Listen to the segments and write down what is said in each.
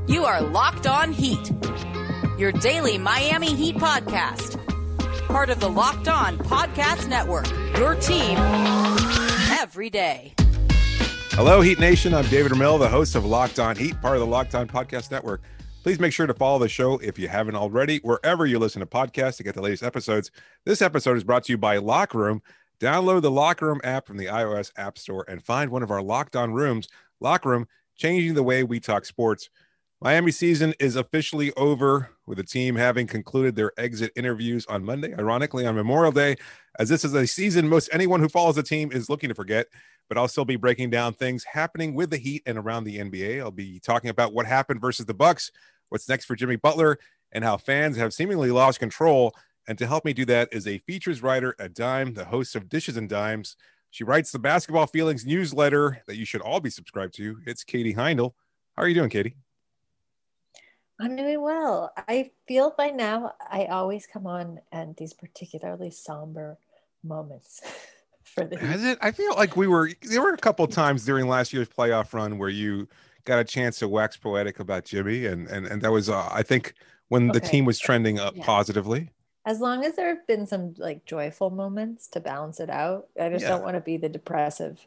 You are Locked On Heat, your daily Miami Heat podcast. Part of the Locked On Podcast Network, your team every day. Hello, Heat Nation. I'm David Ramil, the host of Locked On Heat, part of the Locked On Podcast Network. Please make sure to follow the show if you haven't already, wherever you listen to podcasts to get the latest episodes. This episode is brought to you by Locker Room. Download the Locker Room app from the iOS App Store and find one of our Locked On rooms. Locker Room, changing the way we talk sports. Miami season is officially over, with the team having concluded their exit interviews on Monday, ironically on Memorial Day, as this is a season most anyone who follows the team is looking to forget. But I'll still be breaking down things happening with the Heat and around the NBA. I'll be talking about what happened versus the Bucks, what's next for Jimmy Butler, and how fans have seemingly lost control. And to help me do that is a features writer at Dime, the host of Dishes and Dimes. She writes the Basketball Feelings newsletter that you should all be subscribed to. It's Katie Heindel. How are you doing, Katie? I'm doing well. I feel by now I always come on at these particularly somber moments for the Has it? I feel like there were a couple of times during last year's playoff run where you got a chance to wax poetic about Jimmy, and that was I think when the team was trending up positively. As long as there have been some like joyful moments to balance it out. I just don't want to be the depressive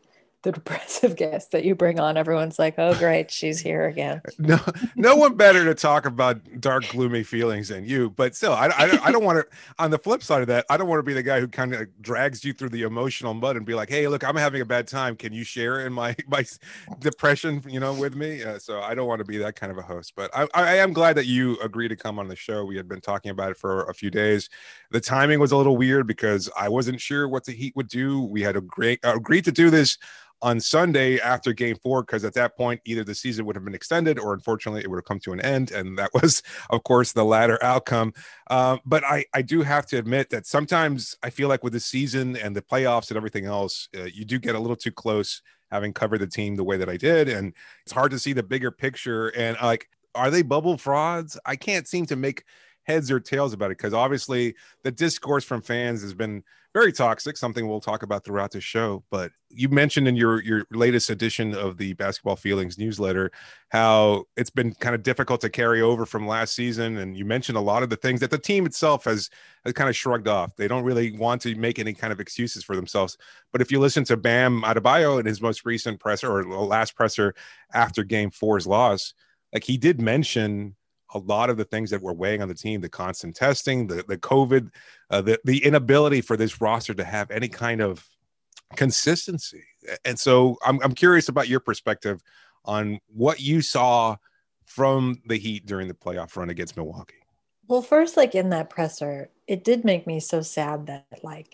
guest that you bring on. Everyone's like, oh great, she's here again. No one better to talk about dark, gloomy feelings than you. But still, I don't want to, on the flip side of that, I don't want to be the guy who kind of drags you through the emotional mud and be like, hey, look, I'm having a bad time. Can you share in my depression, with me? So I don't want to be that kind of a host, but I am glad that you agreed to come on the show. We had been talking about it for a few days. The timing was a little weird because I wasn't sure what the Heat would do. We had agreed to do this on Sunday after Game 4, because at that point, either the season would have been extended or unfortunately it would have come to an end. And that was, of course, the latter outcome. But I do have to admit that sometimes I feel like with the season and the playoffs and everything else, you do get a little too close having covered the team the way that I did. And it's hard to see the bigger picture. And like, are they bubble frauds? I can't seem to make heads or tails about it, because obviously the discourse from fans has been very toxic, something we'll talk about throughout the show. But you mentioned in your latest edition of the Basketball Feelings newsletter how it's been kind of difficult to carry over from last season, and you mentioned a lot of the things that the team itself has kind of shrugged off. They don't really want to make any kind of excuses for themselves. But if you listen to Bam Adebayo in his most recent presser, or last presser after Game 4's loss, like he did mention a lot of the things that were weighing on the team: the constant testing, the COVID, the inability for this roster to have any kind of consistency. And so I'm curious about your perspective on what you saw from the Heat during the playoff run against Milwaukee. Well, first, like in that presser, it did make me so sad that like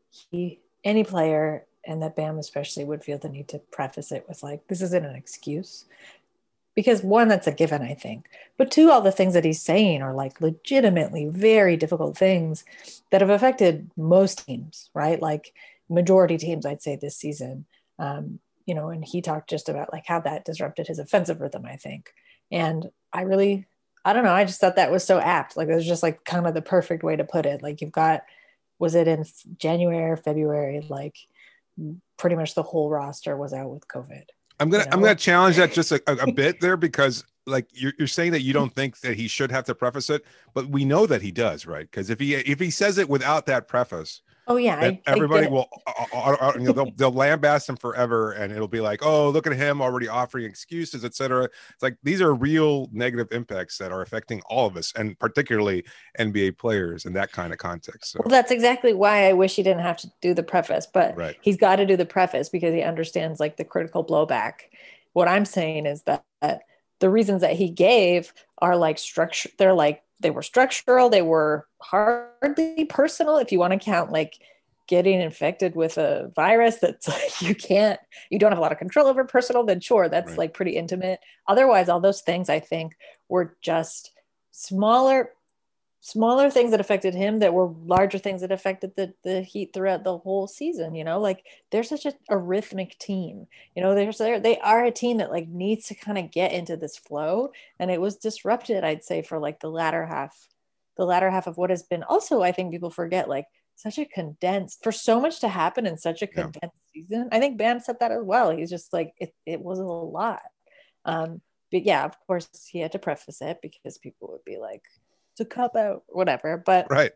any player, and that Bam especially, would feel the need to preface it with like, this isn't an excuse. Because one, that's a given, I think. But two, all the things that he's saying are like legitimately very difficult things that have affected most teams, right? Like majority teams, I'd say this season, and he talked just about like how that disrupted his offensive rhythm, I think. And I don't know. I just thought that was so apt. Like it was just like kind of the perfect way to put it. Like you've got, was it in January or February? Like pretty much the whole roster was out with COVID. I'm gonna challenge that just a bit there, because like you're saying that you don't think that he should have to preface it, but we know that he does, right? Because if he says it without that preface, everybody will they'll lambast him forever, and it'll be like, oh, look at him already offering excuses, etc. It's like these are real negative impacts that are affecting all of us, and particularly NBA players in that kind of context. So. Well, that's exactly why I wish he didn't have to do the preface, but He's got to do the preface because he understands like the critical blowback. What I'm saying is that the reasons that he gave are like structure. They were structural. They were hardly personal. If you want to count like getting infected with a virus that's like you don't have a lot of control over personal, then sure, that's like pretty intimate. Otherwise, all those things I think were just smaller things that affected him that were larger things that affected the Heat throughout the whole season. Like they're such a rhythmic team. They are a team that like needs to kind of get into this flow, and it was disrupted, I'd say, for like the latter half of what has been also, I think people forget, like such a condensed, for so much to happen in such a condensed season. I think Bam said that as well. He's just like, it was a lot. but yeah, of course he had to preface it because people would be like, it's a cop out, whatever. But right.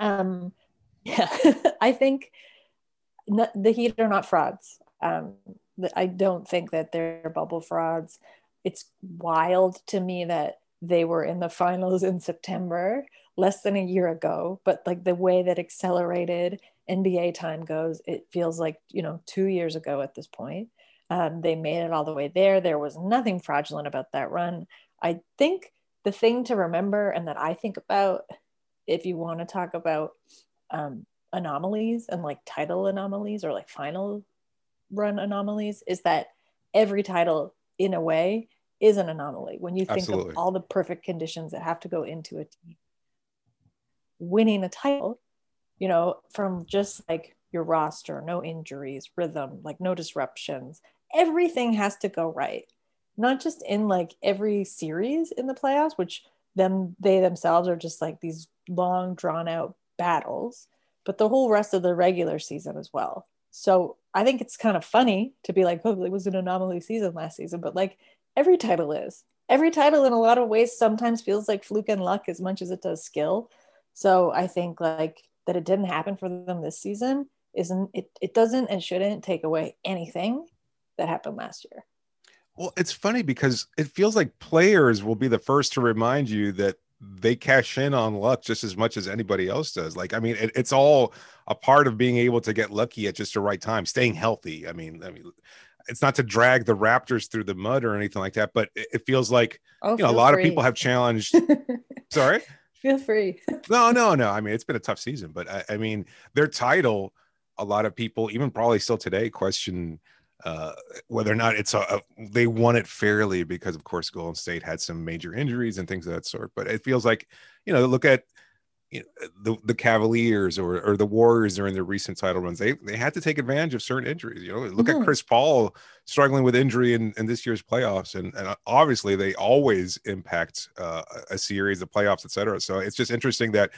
Yeah, I think the Heat are not frauds. I don't think that they're bubble frauds. It's wild to me that they were in the finals in September, less than a year ago, but like the way that accelerated NBA time goes, it feels like, 2 years ago at this point. They made it all the way there. There was nothing fraudulent about that run. I think the thing to remember, and that I think about, if you want to talk about anomalies and like title anomalies or like final run anomalies, is that every title in a way is an anomaly. When you think Absolutely. of all the perfect conditions that have to go into a team, winning a title, from just like your roster, no injuries, rhythm, like no disruptions, everything has to go right. Not just in like every series in the playoffs, which they themselves are just like these long drawn out battles, but the whole rest of the regular season as well. So I think it's kind of funny to be like, oh, it was an anomaly season last season, but like every title is. Every title in a lot of ways sometimes feels like fluke and luck as much as it does skill. So I think like that it didn't happen for them this season it doesn't and shouldn't take away anything that happened last year. Well, it's funny because it feels like players will be the first to remind you that they cash in on luck just as much as anybody else does. Like, I mean, it's all a part of being able to get lucky at just the right time, staying healthy. I mean, it's not to drag the Raptors through the mud or anything like that, but it feels like, a lot of people have challenged. Sorry? Feel free. No. I mean, it's been a tough season, but I mean, their title, a lot of people, even probably still today, question whether or not they won it fairly, because of course Golden State had some major injuries and things of that sort. But it feels like, look at the Cavaliers or the Warriors during their recent title runs. They had to take advantage of certain injuries. Look at Chris Paul struggling with injury in this year's playoffs, and obviously they always impact a series, the playoffs, etc. So it's just interesting that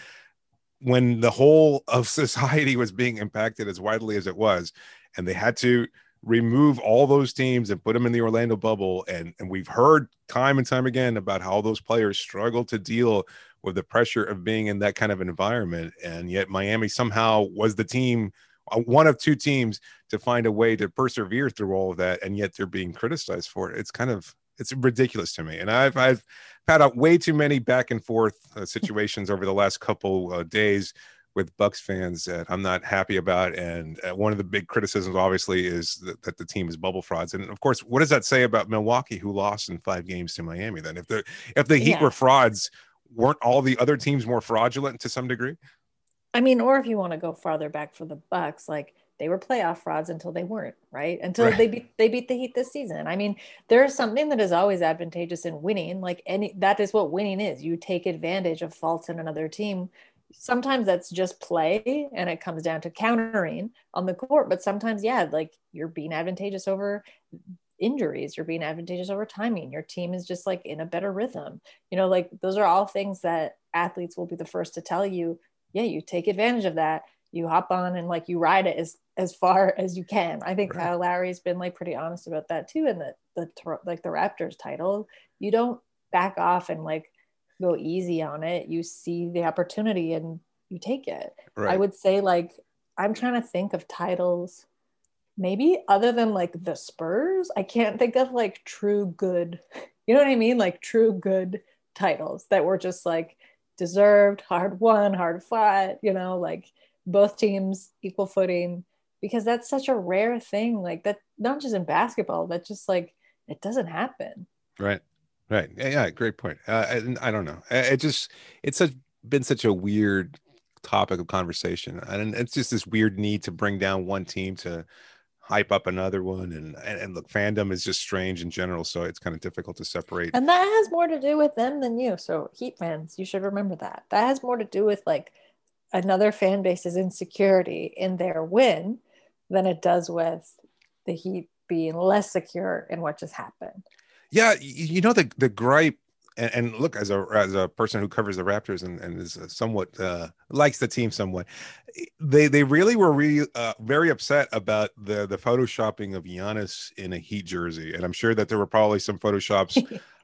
when the whole of society was being impacted as widely as it was, and they had to remove all those teams and put them in the Orlando bubble. And we've heard time and time again about how those players struggle to deal with the pressure of being in that kind of environment. And yet Miami somehow was the team, one of two teams, to find a way to persevere through all of that. And yet they're being criticized for it. It's ridiculous to me. And I've had out way too many back and forth situations over the last couple days with Bucks fans that I'm not happy about. And one of the big criticisms, obviously, is that the team is bubble frauds. And of course, what does that say about Milwaukee, who lost in 5 games to Miami? Then if the Heat were frauds, weren't all the other teams more fraudulent to some degree? I mean, or if you want to go farther back for the Bucks, like they were playoff frauds until they weren't, right? Until they beat the Heat this season. I mean, there's something that is always advantageous in winning. Like that is what winning is. You take advantage of faults in another team. Sometimes that's just play and it comes down to countering on the court. But sometimes, like you're being advantageous over injuries, you're being advantageous over timing. Your team is just like in a better rhythm. Like those are all things that athletes will be the first to tell you. Yeah, you take advantage of that. You hop on and like you ride it as far as you can. I think Kyle Lowry's been like pretty honest about that too. And the Raptors title, you don't back off and like go easy on it. You see the opportunity and you take it. I would say, like, I'm trying to think of titles maybe other than like the Spurs. I can't think of like true good, you know what I mean? Like true good titles that were just like deserved, hard won, hard fought, like both teams equal footing, because that's such a rare thing. Like that, not just in basketball, that just like, it doesn't happen. Right. Yeah. Great point. I don't know. Been such a weird topic of conversation, and it's just this weird need to bring down one team to hype up another one. And look, fandom is just strange in general. So it's kind of difficult to separate. And that has more to do with them than you. So Heat fans, you should remember that has more to do with like another fan base's insecurity in their win than it does with the Heat being less secure in what just happened. Yeah, the gripe, and look, as a person who covers the Raptors and is somewhat likes the team somewhat, they really were very upset about the photoshopping of Giannis in a Heat jersey, and I'm sure that there were probably some photoshops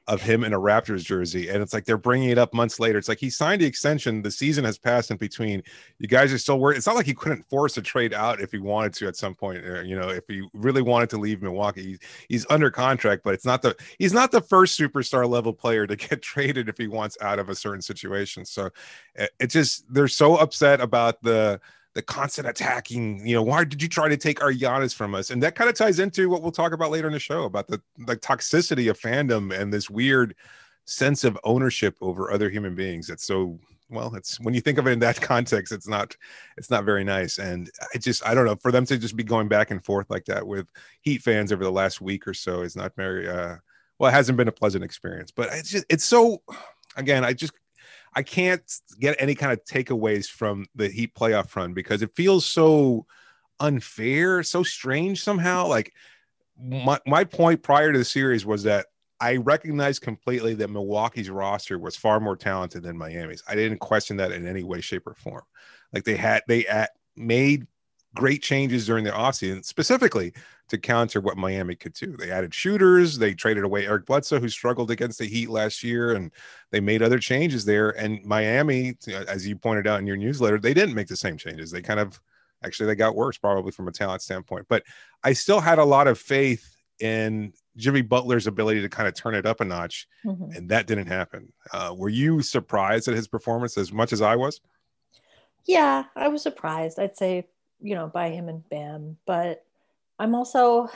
of him in a Raptors jersey. And it's like, they're bringing it up months later. It's like, he signed the extension. The season has passed in between. You guys are still worried. It's not like he couldn't force a trade out if he wanted to at some point, if he really wanted to leave Milwaukee. He's under contract, but he's not the first superstar level player to get traded if he wants out of a certain situation. So it's just, they're so upset about the constant attacking, why did you try to take our Giannis from us? And that kind of ties into what we'll talk about later in the show about the toxicity of fandom and this weird sense of ownership over other human beings. It's when you think of it in that context, it's not very nice. And I don't know, for them to just be going back and forth like that with Heat fans over the last week or so is not very, it hasn't been a pleasant experience, but it's so, again, I can't get any kind of takeaways from the Heat playoff run because it feels so unfair, so strange somehow. Like my point prior to the series was that I recognized completely that Milwaukee's roster was far more talented than Miami's. I didn't question that in any way, shape, or form. Like they made great changes during the offseason, specifically to counter what Miami could do. They added shooters. They traded away Eric Bledsoe, who struggled against the Heat last year, and they made other changes there. And Miami, as you pointed out in your newsletter, they didn't make the same changes. They they got worse probably from a talent standpoint. But I still had a lot of faith in Jimmy Butler's ability to kind of turn it up a notch, and that didn't happen. Were you surprised at his performance as much as I was? Yeah, I was surprised. I'd say, by him and Bam, but I'm also,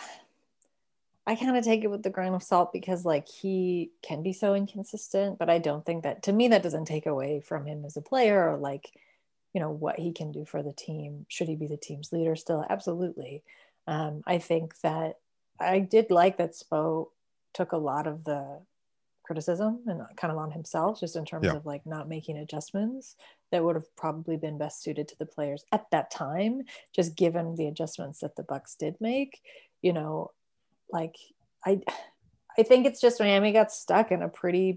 I kind of take it with a grain of salt because he can be so inconsistent, but I don't think that, to me, that doesn't take away from him as a player or what he can do for the team. Should he be the team's leader still? Absolutely. I think that I did like that Spo took a lot of the criticism and kind of on himself, just in terms of not making adjustments that would have probably been best suited to the players at that time, just given the adjustments that the Bucks did make. I think it's just Miami got stuck in a pretty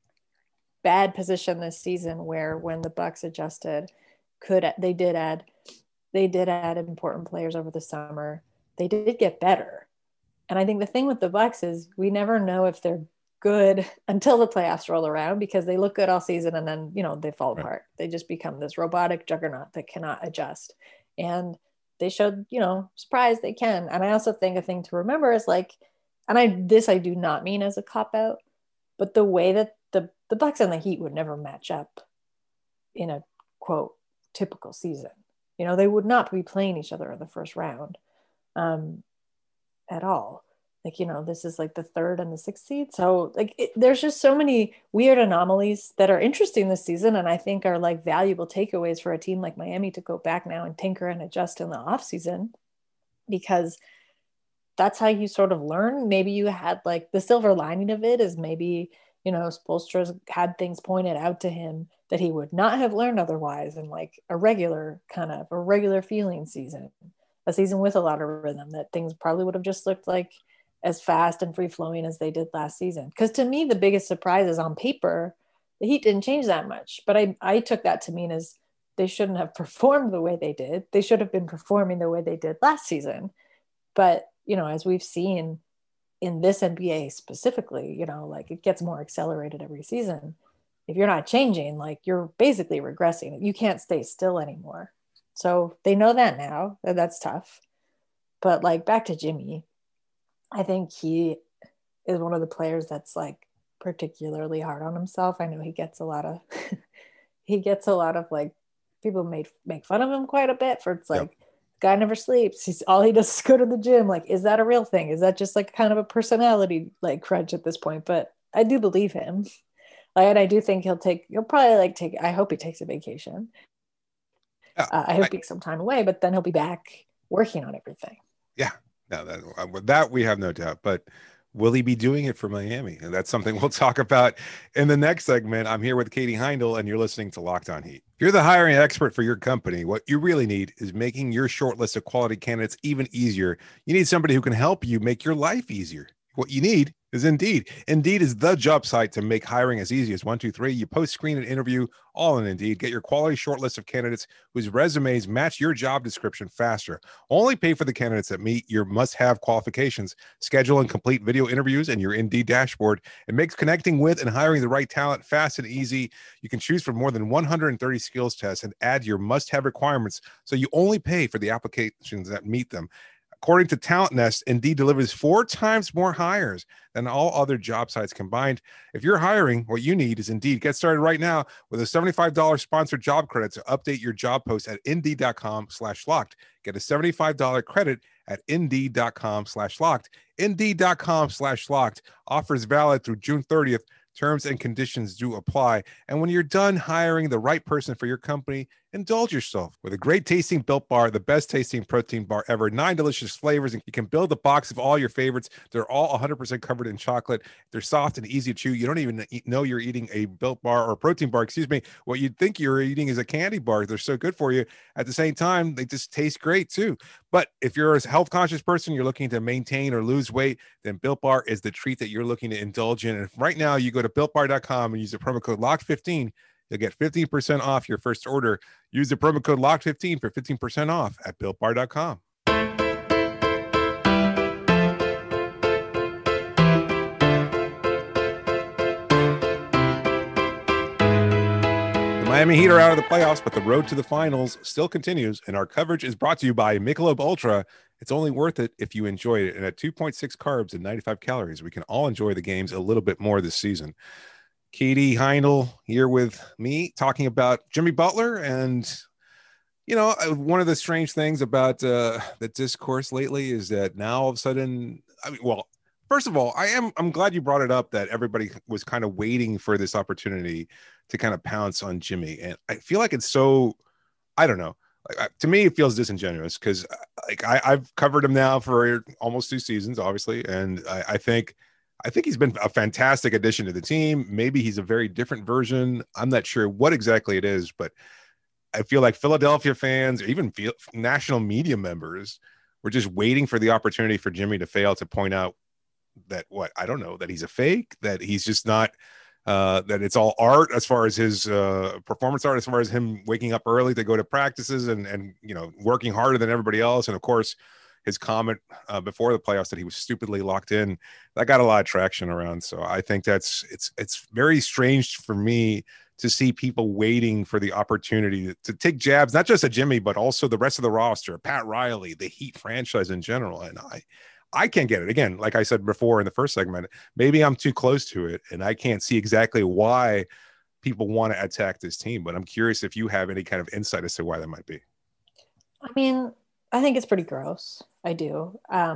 bad position this season where when the Bucks adjusted, they did add important players over the summer. They did get better. And I think the thing with the Bucks is we never know if they're good until the playoffs roll around because they look good all season and then, they fall apart. They just become this robotic juggernaut that cannot adjust. And they showed, surprise they can. And I also think a thing to remember is I do not mean as a cop-out, but the way that the Bucks and the Heat would never match up in a quote typical season. They would not be playing each other in the first round at all. This is the third and the sixth seed. So there's just so many weird anomalies that are interesting this season. And I think are valuable takeaways for a team like Miami to go back now and tinker and adjust in the off season, because that's how you sort of learn. Maybe you had the silver lining of it is maybe, Spoelstra's had things pointed out to him that he would not have learned otherwise in a regular feeling season, a season with a lot of rhythm, that things probably would have just looked as fast and free-flowing as they did last season. Because to me, the biggest surprise is on paper, the Heat didn't change that much. But I took that to mean as they shouldn't have performed the way they did. They should have been performing the way they did last season. But, as we've seen in this NBA specifically, it gets more accelerated every season. If you're not changing, you're basically regressing. You can't stay still anymore. So they know that now. That's tough. But back to Jimmy, I think he is one of the players that's particularly hard on himself. I know he gets a lot of people make fun of him quite a bit for guy never sleeps. All he does is go to the gym. Is that a real thing? Is that just kind of a personality crunch at this point? But I do believe him. And I do think he'll probably I hope he takes a vacation. I hope he takes some time away, but then he'll be back working on everything. Yeah. No, that we have no doubt, but will he be doing it for Miami? And that's something we'll talk about in the next segment. I'm here with Katie Heindl, and you're listening to Locked On Heat. If you're the hiring expert for your company, what you really need is making your short list of quality candidates even easier. You need somebody who can help you make your life easier. What you need is Indeed. Indeed is the job site to make hiring as easy as 1, 2, 3. You post, screen, and interview all in Indeed. Get your quality short list of candidates whose resumes match your job description faster. Only pay for the candidates that meet your must-have qualifications. Schedule and complete video interviews in your Indeed dashboard. It makes connecting with and hiring the right talent fast and easy. You can choose from more than 130 skills tests and add your must-have requirements, so you only pay for the applications that meet them. According to Talent Nest, Indeed delivers 4 times more hires than all other job sites combined. If you're hiring, what you need is Indeed. Get started right now with a $75 sponsored job credit to update your job post at Indeed.com/locked. Get a $75 credit at Indeed.com/locked. Indeed.com/locked. Offers valid through June 30th. Terms and conditions do apply. And when you're done hiring the right person for your company, indulge yourself with a great tasting Built Bar, the best tasting protein bar ever. 9 delicious flavors, and you can build a box of all your favorites. They're all 100% covered in chocolate. They're soft and easy to chew. You don't even know you're eating a Built Bar or protein bar, What you'd think you're eating is a candy bar. They're so good for you. At the same time, they just taste great too. But if you're a health conscious person, you're looking to maintain or lose weight, then Built Bar is the treat that you're looking to indulge in. And right now, you go to BuiltBar.com and use the promo code LOCK15. You'll get 15% off your first order. Use the promo code LOCK15 for 15% off at BuiltBar.com. The Miami Heat are out of the playoffs, but the road to the finals still continues, and our coverage is brought to you by Michelob Ultra. It's only worth it if you enjoy it. And at 2.6 carbs and 95 calories, we can all enjoy the games a little bit more this season. Katie Heindl here with me talking about Jimmy Butler. And, one of the strange things about the discourse lately is that now all of a sudden, first of all, I'm glad you brought it up that everybody was kind of waiting for this opportunity to kind of pounce on Jimmy. And I feel like it's so, I don't know. To me, it feels disingenuous because I've covered him now for almost 2 seasons, obviously. And I think he's been a fantastic addition to the team. Maybe he's a very different version. I'm not sure what exactly it is, but I feel like Philadelphia fans or even national media members were just waiting for the opportunity for Jimmy to fail to point out that that he's a fake, that he's just not, that it's all art as far as his performance art, as far as him waking up early to go to practices and working harder than everybody else. And of course, his comment before the playoffs that he was stupidly locked in, that got a lot of traction around. So I think it's very strange for me to see people waiting for the opportunity to take jabs, not just at Jimmy, but also the rest of the roster, Pat Riley, the Heat franchise in general. And I can't get it. Again, like I said before in the first segment, maybe I'm too close to it and I can't see exactly why people want to attack this team, but I'm curious if you have any kind of insight as to why that might be. I mean, I think it's pretty gross. I do.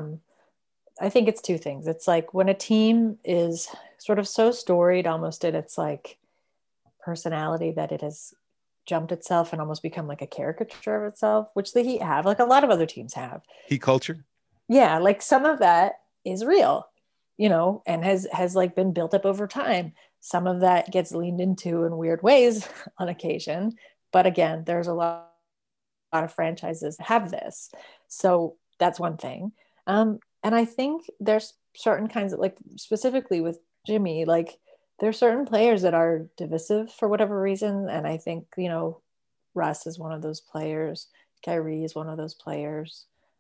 I think it's 2 things. It's like when a team is sort of so storied almost in its like personality that it has jumped itself and almost become like a caricature of itself, which the Heat have, like a lot of other teams have. Heat culture? Yeah, like some of that is real, and has like been built up over time. Some of that gets leaned into in weird ways on occasion. But again, there's a lot of franchises that have this. So that's one thing. And I think there's certain kinds of, like, specifically with Jimmy, like there's certain players that are divisive for whatever reason. And I think, Russ is one of those players. Kyrie is one of those players.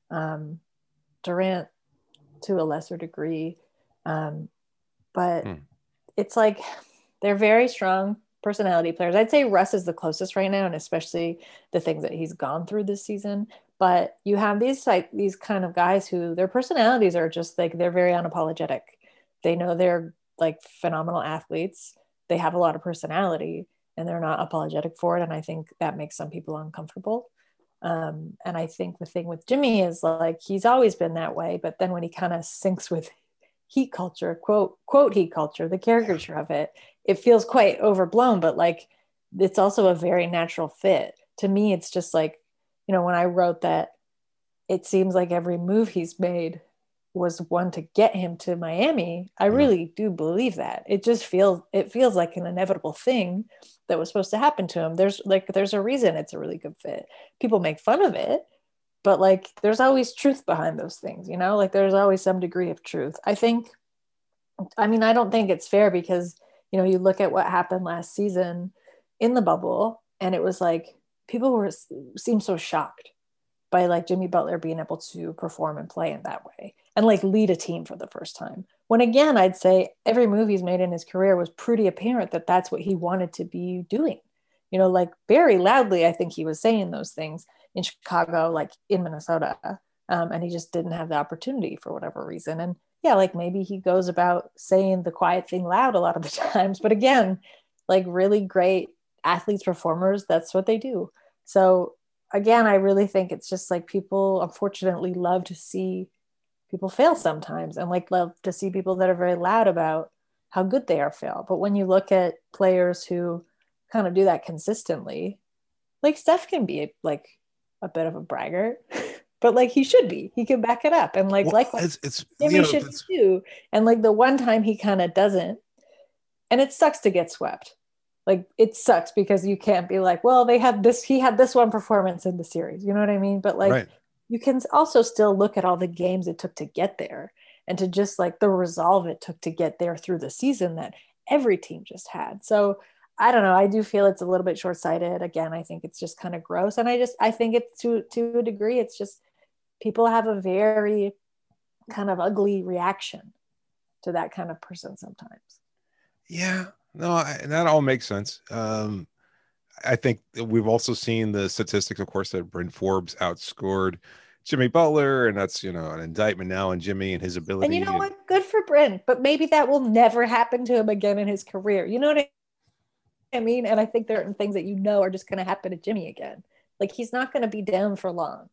Durant to a lesser degree. But it's like, they're very strong personality players. I'd say Russ is the closest right now, and especially the things that he's gone through this season. But you have these kind of guys who their personalities are just like, they're very unapologetic. They know they're like phenomenal athletes. They have a lot of personality and they're not apologetic for it. And I think that makes some people uncomfortable. And I think the thing with Jimmy is like, he's always been that way. But then when he kind of syncs with Heat culture, quote Heat culture, the caricature of it, it feels quite overblown, but like, it's also a very natural fit. To me, it's just like, when I wrote that, it seems like every move he's made was one to get him to Miami. I really do believe that. It feels like an inevitable thing that was supposed to happen to him. There's a reason it's a really good fit. People make fun of it, but like, there's always truth behind those things, like there's always some degree of truth. I think I mean, I don't think it's fair because, you know, you look at what happened last season in the bubble, and it was like people seemed so shocked by like Jimmy Butler being able to perform and play in that way and like lead a team for the first time. When again, I'd say every move he's made in his career was pretty apparent that that's what he wanted to be doing. You know, like very loudly, I think he was saying those things in Chicago, like in Minnesota, and he just didn't have the opportunity for whatever reason. And yeah, like maybe he goes about saying the quiet thing loud a lot of the times, but again, like really great athletes, performers, that's what they do. So again, I really think it's just like people unfortunately love to see people fail sometimes, and like love to see people that are very loud about how good they are fail. But when you look at players who kind of do that consistently, like Steph can be like a bit of a braggart, but like he should be, he can back it up. And like, well, it's Jimmy should be too. And like the one time he kind of doesn't, and it sucks to get swept. Like it sucks because you can't be like, well, he had this one performance in the series, you know what I mean? But like, right. You can also still look at all the games it took to get there, and to just like the resolve it took to get there through the season that every team just had. So I don't know. I do feel it's a little bit short-sighted. Again, I think it's just kind of gross. And I think it's to a degree, it's just people have a very kind of ugly reaction to that kind of person sometimes. Yeah, no, that all makes sense. I think we've also seen the statistics, of course, that Bryn Forbes outscored Jimmy Butler, and that's, you know, an indictment now on Jimmy and his ability. And you know what? Good for Bryn, but maybe that will never happen to him again in his career. You know what I mean? And I think there are things that you know are just going to happen to Jimmy again. Like he's not going to be down for long.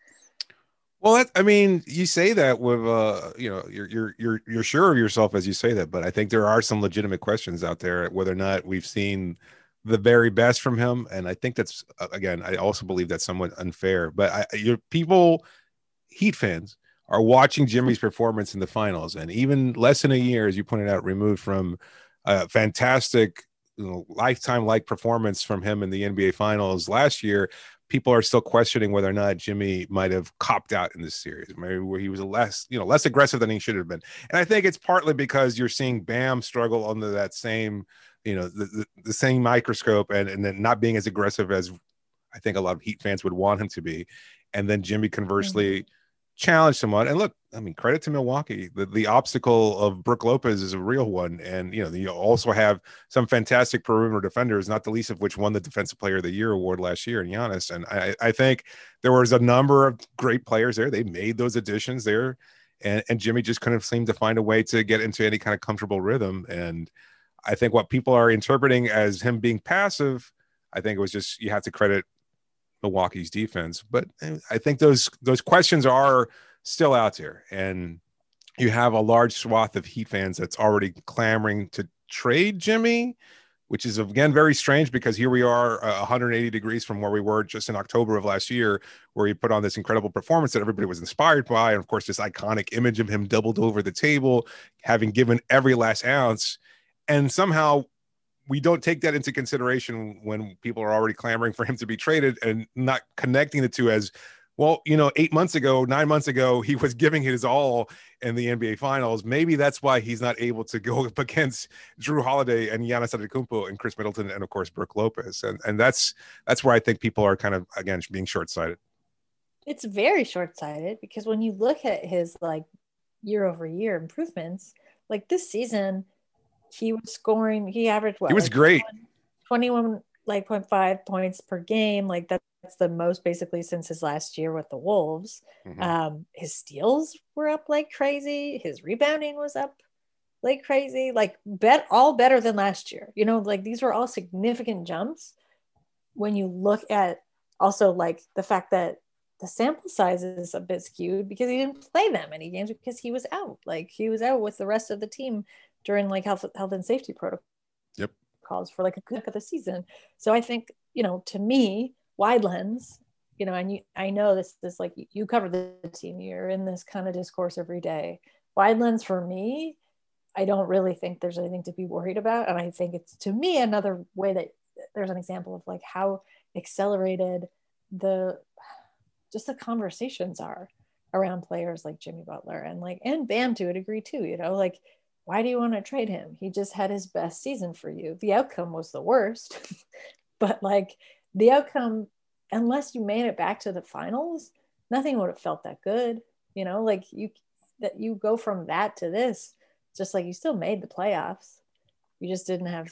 Well, I mean, you say that with you know, you're sure of yourself as you say that, but I think there are some legitimate questions out there whether or not we've seen the very best from him, and I think that's again, I also believe that's somewhat unfair. But your people, Heat fans, are watching Jimmy's performance in the finals, and even less than a year, as you pointed out, removed from a fantastic, you know, lifetime-like performance from him in the NBA Finals last year. People are still questioning whether or not Jimmy might have copped out in this series, maybe where he was less aggressive than he should have been. And I think it's partly because you're seeing Bam struggle under that same, you know, the same microscope, and then not being as aggressive as I think a lot of Heat fans would want him to be. And then Jimmy conversely challenged someone. And look, I mean, credit to Milwaukee. The obstacle of Brook Lopez is a real one. And, you know, you also have some fantastic perimeter defenders, not the least of which won the Defensive Player of the Year award last year in Giannis. And I think there was a number of great players there. They made those additions there. And Jimmy just couldn't seem to find a way to get into any kind of comfortable rhythm. And I think what people are interpreting as him being passive, I think it was just, you have to credit Milwaukee's defense. But I think those questions are still out there, and you have a large swath of Heat fans that's already clamoring to trade Jimmy, which is again very strange because here we are 180 degrees from where we were just in October of last year, where he put on this incredible performance that everybody was inspired by, and of course this iconic image of him doubled over the table, having given every last ounce, and somehow we don't take that into consideration when people are already clamoring for him to be traded, and not connecting the two as, well, you know, 9 months ago, he was giving his all in the NBA Finals. Maybe that's why he's not able to go up against Jrue Holiday and Giannis Antetokounmpo and Chris Middleton and, of course, Brook Lopez. And that's where I think people are kind of, again, being short-sighted. It's very short-sighted because when you look at his, like, year-over-year improvements, like this season, he was scoring, he averaged what? He was like great. 21 like 0.5 points per game. Like that's the most basically since his last year with the Wolves. His steals were up like crazy. His rebounding was up like crazy, like all better than last year. You know, like these were all significant jumps when you look at also like the fact that the sample size is a bit skewed because he didn't play that many games because he was out. Like he was out with the rest of the team during like health and safety protocols for like a good of the season. So I think, you know, to me, wide lens, you know, and I know this is like, you cover the team, you're in this kind of discourse every day. Wide lens for me, I don't really think there's anything to be worried about. And I think it's, to me, another way that there's an example of like how accelerated the conversations are around players like Jimmy Butler and Bam to a degree too, you know, like why do you want to trade him? He just had his best season for you. The outcome was the worst, but like the outcome, unless you made it back to the finals, nothing would have felt that good. You know, like you go from that to this, just like you still made the playoffs. You just didn't have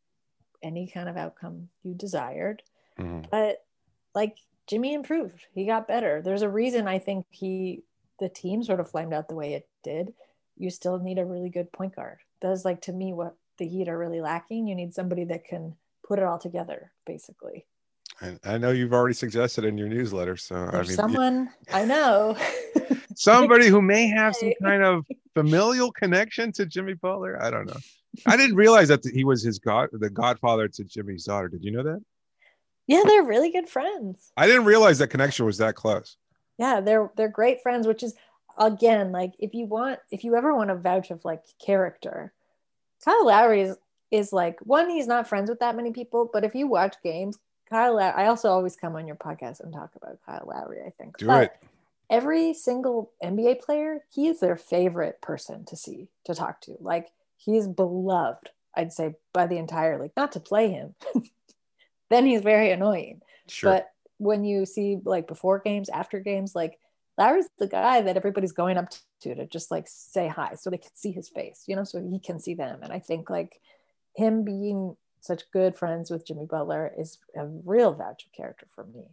any kind of outcome you desired. Mm-hmm. But like Jimmy improved. He got better. There's a reason I think the team sort of flamed out the way it did. You still need a really good point guard. That's like, to me, what the Heat are really lacking. You need somebody that can put it all together, basically. And I know you've already suggested in your newsletter. So someone I know. Somebody who may have some kind of familial connection to Jimmy Butler. I don't know. I didn't realize that he was the godfather to Jimmy's daughter. Did you know that? Yeah, they're really good friends. I didn't realize that connection was that close. Yeah, they're great friends, which is, again, like if you ever want to vouch of like character, Kyle Lowry is like, one, he's not friends with that many people, but if you watch games, Kyle Lowry, I also always come on your podcast and talk about Kyle Lowry, I think. Do it. Every single NBA player, he is their favorite person to talk to. Like, he is beloved, I'd say, by the entire league. Not to play him. Then he's very annoying. Sure. But when you see like before games, after games, like Lowry's the guy that everybody's going up to just like say hi so they can see his face, you know, so he can see them. And I think like him being such good friends with Jimmy Butler is a real vouch of character for me.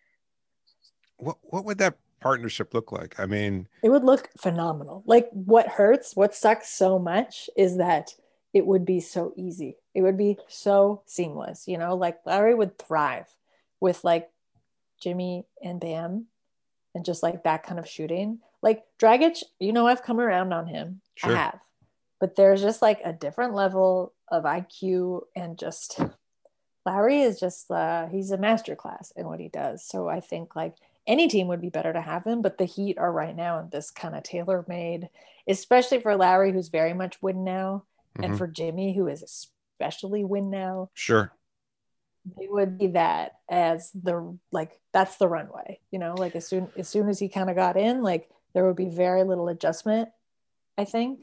What would that partnership look like? I mean, it would look phenomenal. Like what sucks so much is that it would be so easy. It would be so seamless, you know, like Lowry would thrive with like Jimmy and Bam and just like that kind of shooting. Like Dragic, you know, I've come around on him. Sure. I have. But there's just like a different level of IQ, and just Lowry is just he's a masterclass in what he does. So I think like any team would be better to have him, but the Heat are right now in this kind of tailor-made, especially for Lowry, who's very much win now, and for Jimmy, who is especially win now. Sure. They would be that as that's the runway, you know, like as soon as he kind of got in, like there would be very little adjustment, I think.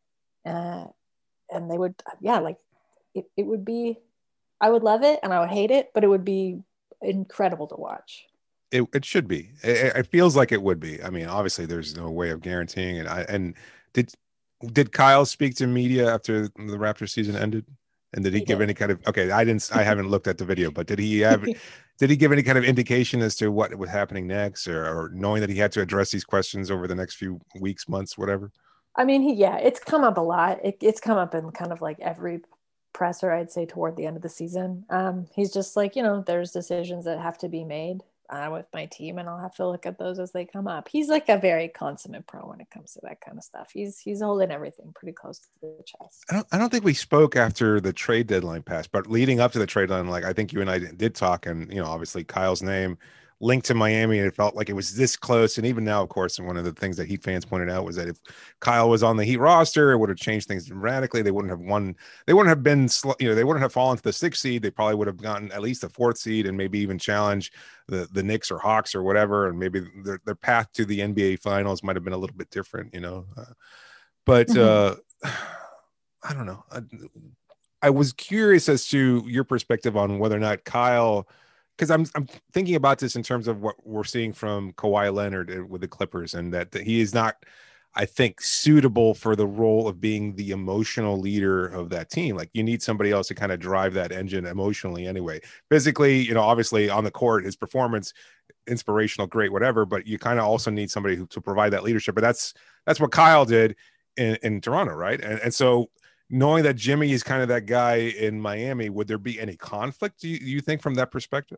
And they would, like it would be, I would love it and I would hate it, but it would be incredible to watch. It should be. It feels like it would be. I mean, obviously there's no way of guaranteeing it. And did Kyle speak to media after the Raptors season ended? And did he give any kind of, I haven't looked at the video, but did he give any kind of indication as to what was happening next, or knowing that he had to address these questions over the next few weeks, months, whatever? I mean, it's come up a lot. It's come up in kind of like every presser, I'd say, toward the end of the season. He's just like, you know, there's decisions that have to be made with my team, and I'll have to look at those as they come up. He's like a very consummate pro when it comes to that kind of stuff. He's holding everything pretty close to the chest. I don't think we spoke after the trade deadline passed, but leading up to the trade deadline, like I think you and I did talk, and you know, obviously Kyle's name linked to Miami, and it felt like it was this close. And even now, of course, and one of the things that Heat fans pointed out was that if Kyle was on the Heat roster, it would have changed things dramatically. They wouldn't have won. They wouldn't have been, you know, they wouldn't have fallen to the 6th seed. They probably would have gotten at least the 4th seed and maybe even challenge the Knicks or Hawks or whatever. And maybe their path to the NBA finals might have been a little bit different, you know. But I don't know. I was curious as to your perspective on whether or not Kyle, because I'm thinking about this in terms of what we're seeing from Kawhi Leonard with the Clippers, and that he is not, I think, suitable for the role of being the emotional leader of that team. Like, you need somebody else to kind of drive that engine emotionally anyway. Physically, you know, obviously on the court, his performance, inspirational, great, whatever, but you kind of also need somebody to provide that leadership. But that's what Kyle did in Toronto, right? And so knowing that Jimmy is kind of that guy in Miami, would there be any conflict, do you think, from that perspective?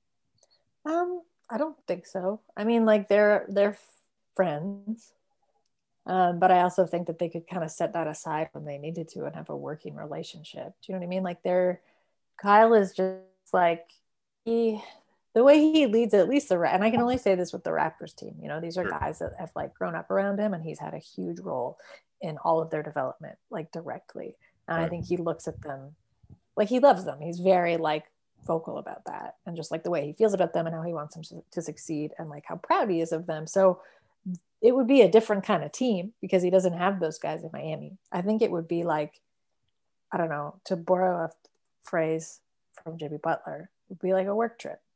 I don't think so. I mean, like they're friends, but I also think that they could kind of set that aside when they needed to and have a working relationship. Do you know what I mean? Like Kyle is just like the way he leads, at least and I can only say this with the Raptors team. You know, these are guys that have like grown up around him, and he's had a huge role in all of their development, like directly. And I think he looks at them like he loves them. He's very like vocal about that, and just like the way he feels about them and how he wants them to succeed, and like how proud he is of them. So it would be a different kind of team because he doesn't have those guys in Miami. I think it would be like, I don't know, to borrow a phrase from Jimmy Butler, it would be like a work trip.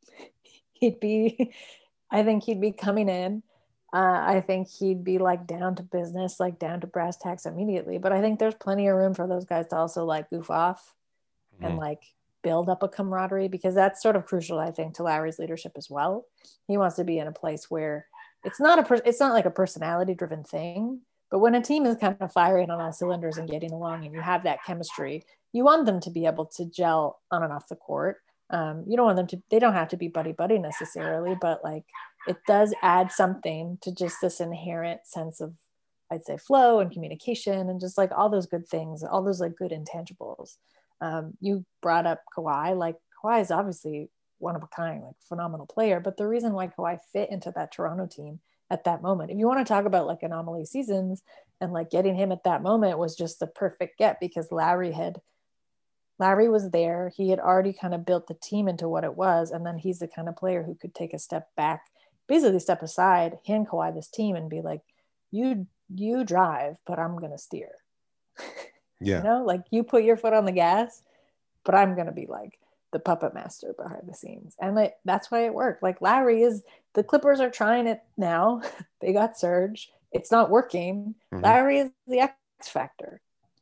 I think he'd be coming in. I think he'd be like down to business, like down to brass tacks immediately. But I think there's plenty of room for those guys to also like goof off and like build up a camaraderie, because that's sort of crucial, I think, to Lowry's leadership as well. He wants to be in a place where it's not like a personality driven thing, but when a team is kind of firing on all cylinders and getting along and you have that chemistry, you want them to be able to gel on and off the court. You don't want them to, they don't have to be buddy necessarily, but like it does add something to just this inherent sense of, I'd say, flow and communication and just like all those good things, all those like good intangibles. You brought up Kawhi. Like Kawhi is obviously one of a kind, like phenomenal player, but the reason why Kawhi fit into that Toronto team at that moment, if you want to talk about like anomaly seasons, and like getting him at that moment was just the perfect get, because Lowry was there. He had already kind of built the team into what it was. And then he's the kind of player who could take a step back, basically step aside, hand Kawhi this team and be like, you drive, but I'm going to steer. Yeah. You know, like you put your foot on the gas, but I'm going to be like the puppet master behind the scenes. And like, that's why it worked. Like the Clippers are trying it now. They got Serge. It's not working. Mm-hmm. Lowry is the X factor.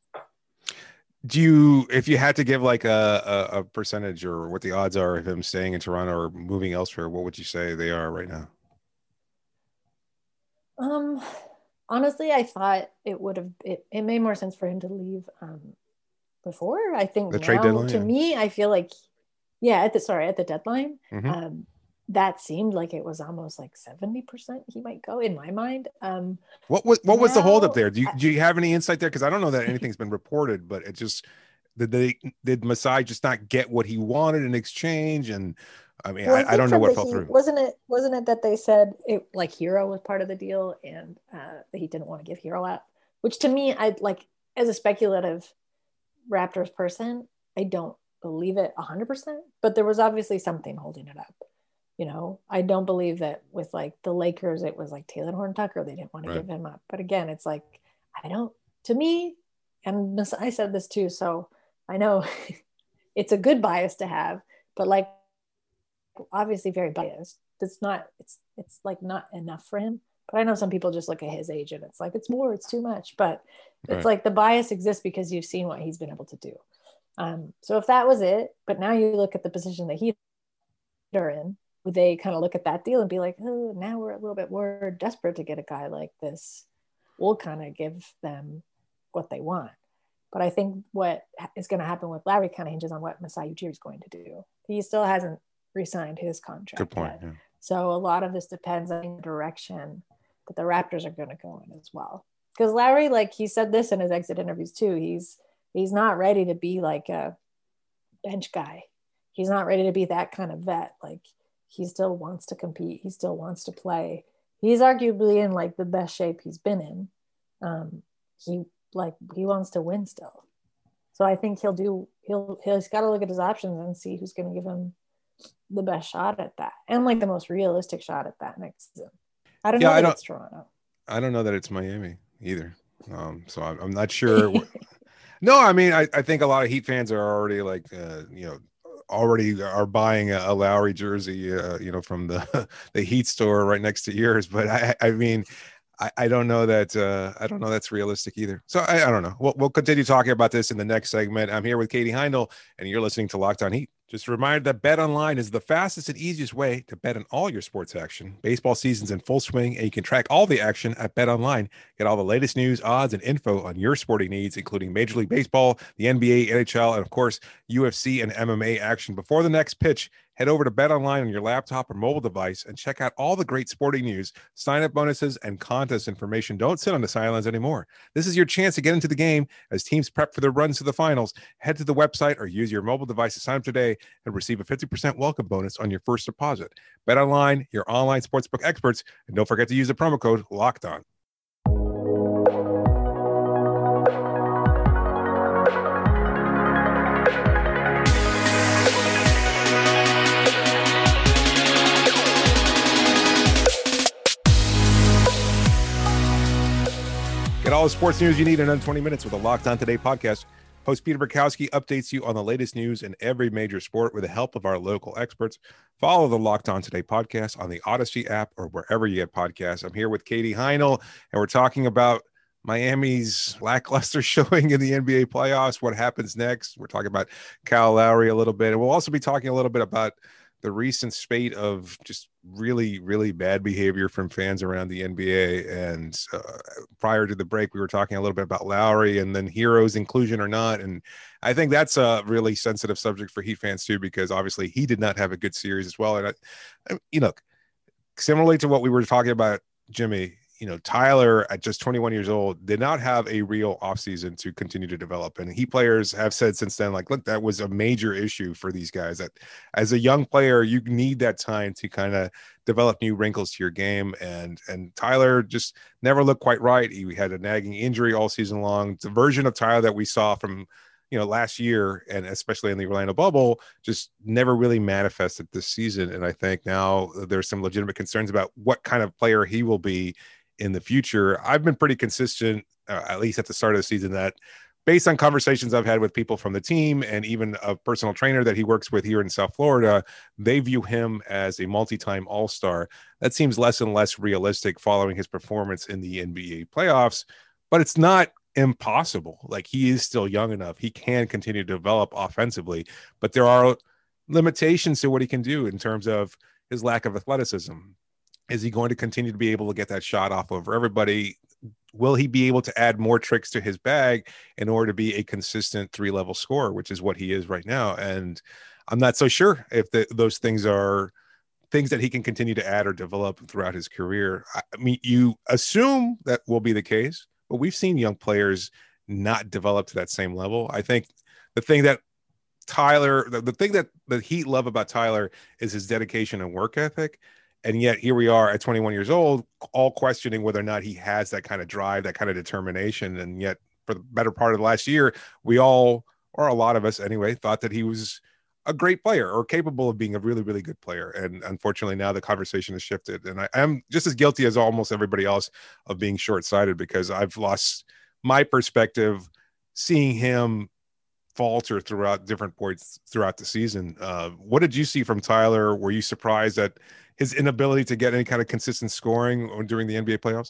If you had to give like a percentage or what the odds are of him staying in Toronto or moving elsewhere, what would you say they are right now? Honestly, I thought it made more sense for him to leave before. I think the trade deadline, to me, I feel like, at the deadline, mm-hmm. That seemed like it was almost like 70% he might go in my mind. What was the holdup there? Do you have any insight there? Because I don't know that anything's been reported, but it just did Masai just not get what he wanted in exchange? And I mean, I don't know what fell through. Wasn't it that they said it like Hero was part of the deal and that he didn't want to give Hero out? Which to me, I'd like, as a speculative Raptors person, I don't believe it 100%, but there was obviously something holding it up. You know, I don't believe that with like the Lakers, it was like Taylor Horton-Tucker, they didn't want to give him up. But again, it's like, to me, and I said this too, so I know it's a good bias to have, but like, obviously very biased. It's like not enough for him. But I know some people just look at his age and it's like, it's too much. But it's like the bias exists because you've seen what he's been able to do. So if that was it, but now you look at the position that they're in, would they kind of look at that deal and be like, oh, now we're a little bit more desperate to get a guy like this. We'll kind of give them what they want. But I think what is going to happen with Lowry kind of hinges on what Masai Ujiri is going to do. He still hasn't re-signed his contract. Good point. Yet. Yeah. So a lot of this depends on the direction that the Raptors are going to go in as well. Because Lowry, like he said this in his exit interviews too, he's not ready to be like a bench guy. He's not ready to be that kind of vet. Like he still wants to compete. He still wants to play. He's arguably in like the best shape he's been in. He wants to win still. So I think he's got to look at his options and see who's going to give him the best shot at that, and like the most realistic shot at that next season. I don't know that it's Toronto. I don't know that it's Miami either. So I'm not sure. No, I mean, I think a lot of Heat fans are already like, already are buying a Lowry jersey, from the Heat store right next to yours. But I mean, I don't know that that's realistic either. So I don't know. We'll continue talking about this in the next segment. I'm here with Katie Heindl, and you're listening to Locked On Heat. Just a reminder that BetOnline is the fastest and easiest way to bet on all your sports action. Baseball season's in full swing, and you can track all the action at BetOnline. Get all the latest news, odds, and info on your sporting needs, including Major League Baseball, the NBA, NHL, and of course, UFC and MMA action. Before the next pitch, head over to BetOnline on your laptop or mobile device and check out all the great sporting news, sign-up bonuses, and contest information. Don't sit on the sidelines anymore. This is your chance to get into the game as teams prep for their runs to the finals. Head to the website or use your mobile device to sign up today and receive a 50% welcome bonus on your first deposit. BetOnline, your online sportsbook experts, and don't forget to use the promo code LOCKEDON. the sports news you need in under 20 minutes with the Locked On Today podcast. Host Peter Bukowski updates you on the latest news in every major sport with the help of our local experts. Follow the Locked On Today podcast on the Odyssey app or wherever you get podcasts. I'm here with Katie Heinel, and we're talking about Miami's lackluster showing in the NBA playoffs. What happens next? We're talking about Kyle Lowry a little bit, and we'll also be talking a little bit about the recent spate of just really, really bad behavior from fans around the NBA. And prior to the break, we were talking a little bit about Lowry and then Hero's inclusion or not. And I think that's a really sensitive subject for Heat fans too, because obviously he did not have a good series as well. And similarly to what we were talking about, Jimmy, Tyler at just 21 years old did not have a real offseason to continue to develop. And Heat players have said since then, like, look, that was a major issue for these guys, that as a young player, you need that time to kind of develop new wrinkles to your game. And Tyler just never looked quite right. He had a nagging injury all season long. The version of Tyler that we saw from, last year, and especially in the Orlando bubble, just never really manifested this season. And I think now there's some legitimate concerns about what kind of player he will be in the future. I've been pretty consistent, at least at the start of the season, that based on conversations I've had with people from the team and even a personal trainer that he works with here in South Florida, they view him as a multi-time All-Star. That seems less and less realistic following his performance in the NBA playoffs, but it's not impossible. Like, he is still young enough. He can continue to develop offensively, but there are limitations to what he can do in terms of his lack of athleticism. Is he going to continue to be able to get that shot off over everybody? Will he be able to add more tricks to his bag in order to be a consistent three-level scorer, which is what he is right now? And I'm not so sure if those things are things that he can continue to add or develop throughout his career. I mean, you assume that will be the case, but we've seen young players not develop to that same level. I think the thing that the thing that the Heat love about Tyler is his dedication and work ethic. And yet here we are at 21 years old, all questioning whether or not he has that kind of drive, that kind of determination. And yet for the better part of the last year, we all, or a lot of us anyway, thought that he was a great player or capable of being a really, really good player. And unfortunately now the conversation has shifted. And I'm just as guilty as almost everybody else of being short-sighted, because I've lost my perspective seeing him falter throughout different points throughout the season. What did you see from Tyler? Were you surprised at his inability to get any kind of consistent scoring during the NBA playoffs?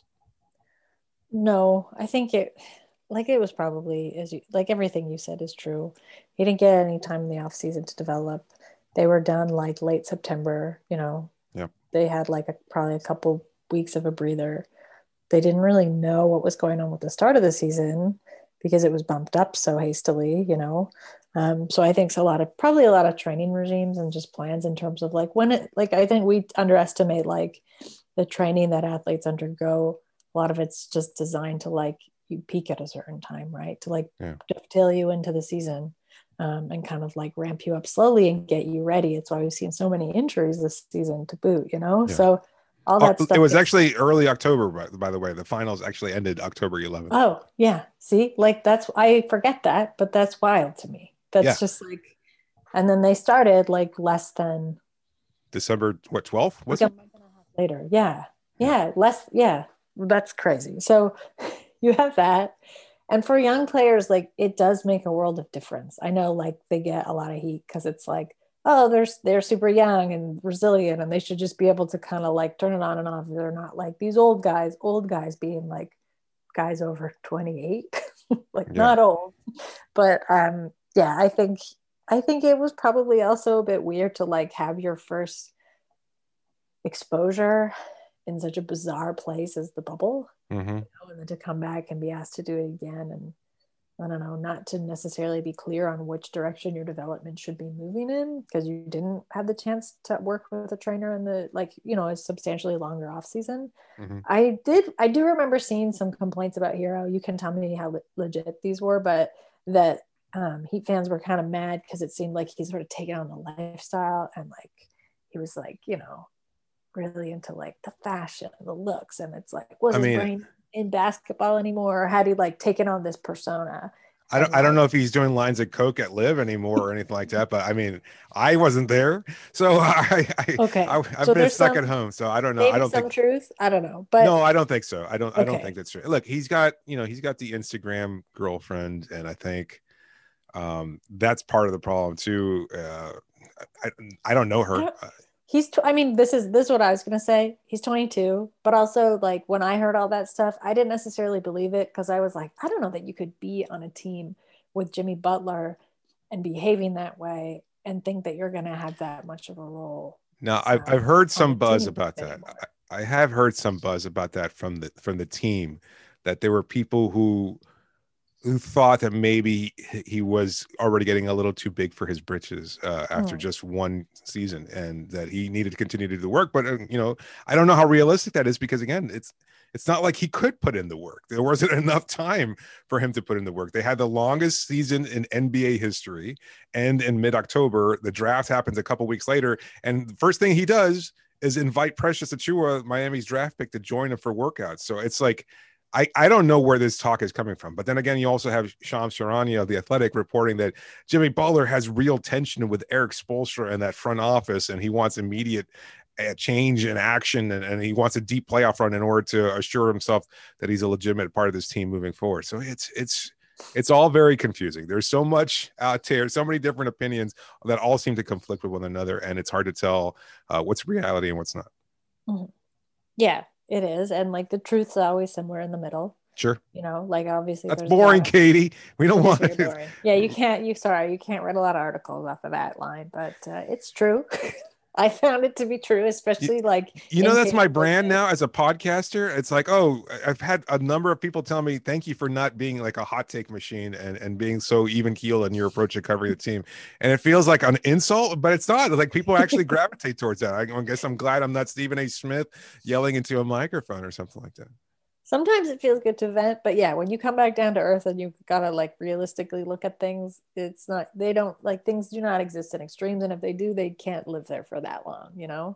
No, I think it was probably, everything you said is true. He didn't get any time in the off season to develop. They were done like late September, Yeah. They had probably a couple weeks of a breather. They didn't really know what was going on with the start of the season because it was bumped up so hastily, So I think probably a lot of training regimes and just plans in terms of I think we underestimate the training that athletes undergo. A lot of it's just designed to you peak at a certain time, right? To dovetail you into the season and kind of ramp you up slowly and get you ready. It's why we've seen so many injuries this season to boot, Yeah. So all that stuff. It was actually early October, by the way. The finals actually ended October 11th. Oh, yeah. See, I forget that, but that's wild to me. That's just and then they started less than December, 12th? Was it? Later. Yeah. That's crazy. So you have that. And for young players, it does make a world of difference. I know they get a lot of heat because it's they're super young and resilient and they should just be able to kind of turn it on and off. They're not these old guys being guys over 28, not old, but I think it was probably also a bit weird to have your first exposure in such a bizarre place as the bubble, and then to come back and be asked to do it again. And I don't know, not to necessarily be clear on which direction your development should be moving in because you didn't have the chance to work with a trainer in the a substantially longer off season. I do remember seeing some complaints about Hero. You can tell me how legit these were, but that Heat fans were kind of mad because it seemed like he's sort of taken on the lifestyle and he was really into the fashion, the looks, and it's was his brain in basketball anymore, or had he taken on this persona? I don't know if he's doing lines of coke at Live anymore or anything like that, but I mean, I wasn't there, so I've been stuck at home, so I don't know. I don't think truth. I don't know, but no, I don't think so. I don't think that's true. Look, he's got the Instagram girlfriend, and I think that's part of the problem too. I don't know her. I mean, this is what I was going to say. He's 22, but also like when I heard all that stuff, I didn't necessarily believe it because I was like, I don't know that you could be on a team with Jimmy Butler and behaving that way and think that you're going to have that much of a role. Now, I've heard some buzz about that. I have heard some buzz about that from the team, that there were people who thought that maybe he was already getting a little too big for his britches after just one season, and that he needed to continue to do the work. But I don't know how realistic that is, because again, it's not like he could put in the work. There wasn't enough time for him to put in the work. They had the longest season in NBA history, and in mid-October, the draft happens a couple weeks later, and the first thing he does is invite Precious Achiuwa, Miami's draft pick, to join him for workouts. So it's like, I don't know where this talk is coming from. But then again, you also have Shams Charania of The Athletic reporting that Jimmy Butler has real tension with Eric Spoelstra in that front office, and he wants immediate change and action, and he wants a deep playoff run in order to assure himself that he's a legitimate part of this team moving forward. So it's all very confusing. There's so much out there, so many different opinions that all seem to conflict with one another, and it's hard to tell what's reality and what's not. Mm-hmm. Yeah. It is. And like the truth's always somewhere in the middle. Sure. Like obviously that's boring, Katie. We don't want it. Yeah, you can't write a lot of articles off of that line, but it's true. I found it to be true, especially like that's my brand now as a podcaster. It's like, I've had a number of people tell me, thank you for not being like a hot take machine and being so even keel in your approach to covering the team. And it feels like an insult, but it's not. Like people actually gravitate towards that. I guess I'm glad I'm not Stephen A. Smith yelling into a microphone or something like that. Sometimes it feels good to vent, but yeah, when you come back down to earth and you gotta like realistically look at things, things do not exist in extremes, and if they do, they can't live there for that long.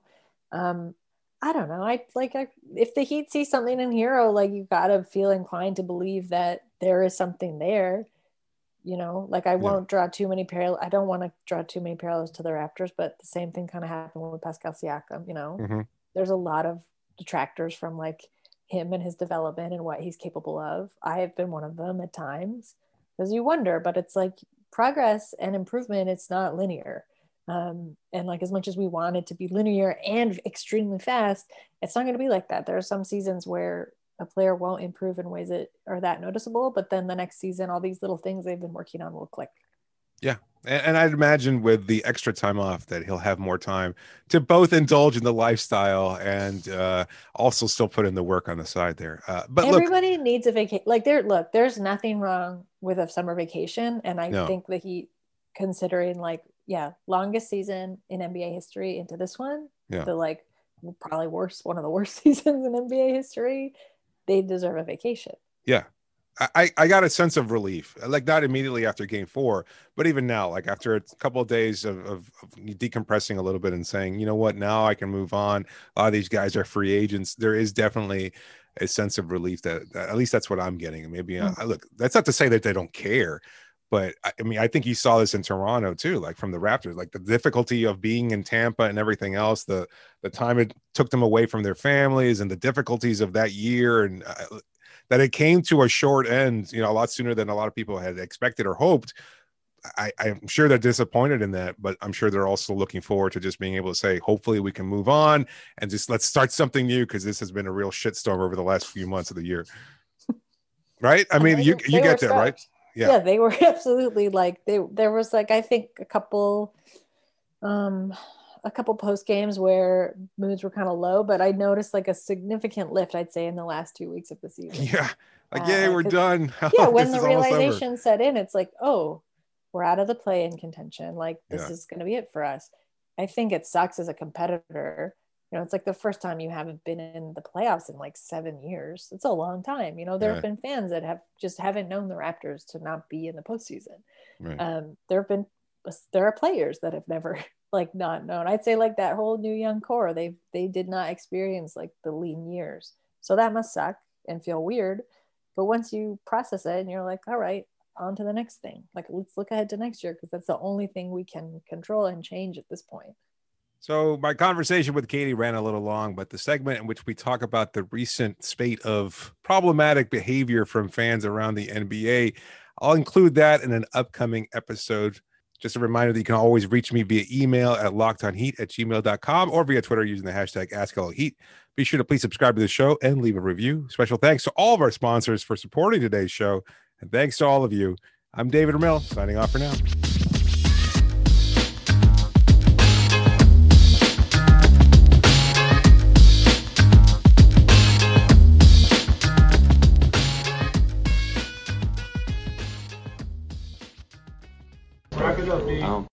I don't know. If the Heat see something in Hero, like you gotta feel inclined to believe that there is something there. I won't draw too many parallels. I don't want to draw too many parallels to the Raptors, but the same thing kind of happened with Pascal Siakam. There's a lot of detractors from like him and his development and what he's capable of. I have been one of them at times, because you wonder, but it's like progress and improvement, it's not linear. And like as much as we want it to be linear and extremely fast, it's not going to be like that. There are some seasons where a player won't improve in ways that are that noticeable, but then the next season, all these little things they've been working on will click. Yeah. And I'd imagine with the extra time off that he'll have more time to both indulge in the lifestyle and also still put in the work on the side there. But everybody needs a vacation. Like there's nothing wrong with a summer vacation. And I think the Heat, considering longest season in NBA history into this one, the probably one of the worst seasons in NBA history, they deserve a vacation. Yeah. I got a sense of relief, like not immediately after game 4, but even now, like after a couple of days of decompressing a little bit and saying, you know what, now I can move on. A lot of these guys are free agents. There is definitely a sense of relief that at least that's what I'm getting. And maybe look, that's not to say that they don't care, but I mean, I think you saw this in Toronto too, like from the Raptors, like the difficulty of being in Tampa and everything else, the time it took them away from their families and the difficulties of that year, and that it came to a short end, a lot sooner than a lot of people had expected or hoped. I'm sure they're disappointed in that, but I'm sure they're also looking forward to just being able to say, hopefully we can move on and just let's start something new, because this has been a real shitstorm over the last few months of the year. Right? I mean, you get that, right? Yeah, they were absolutely there was I think a couple post games where moods were kind of low, but I noticed a significant lift, I'd say, in the last 2 weeks of the season. Yeah. Yay, we're done. Yeah. When the realization set in, it's like, oh, we're out of the play-in contention. This is going to be it for us. I think it sucks as a competitor. It's like the first time you haven't been in the playoffs in 7 years. It's a long time. There have been fans that haven't known the Raptors to not be in the postseason. Right. There are players that have never not known. I'd say that whole new young core, they did not experience the lean years. So that must suck and feel weird. But once you process it and you're like, all right, on to the next thing. Like, let's look ahead to next year, because that's the only thing we can control and change at this point. So my conversation with Katie ran a little long, but the segment in which we talk about the recent spate of problematic behavior from fans around the NBA, I'll include that in an upcoming episode. Just a reminder that you can always reach me via email at lockedonheat@gmail.com or via Twitter using the hashtag AskLHeat. Be sure to please subscribe to the show and leave a review. Special thanks to all of our sponsors for supporting today's show. And thanks to all of you. I'm David Ramil, signing off for now. Wrap it up, dude.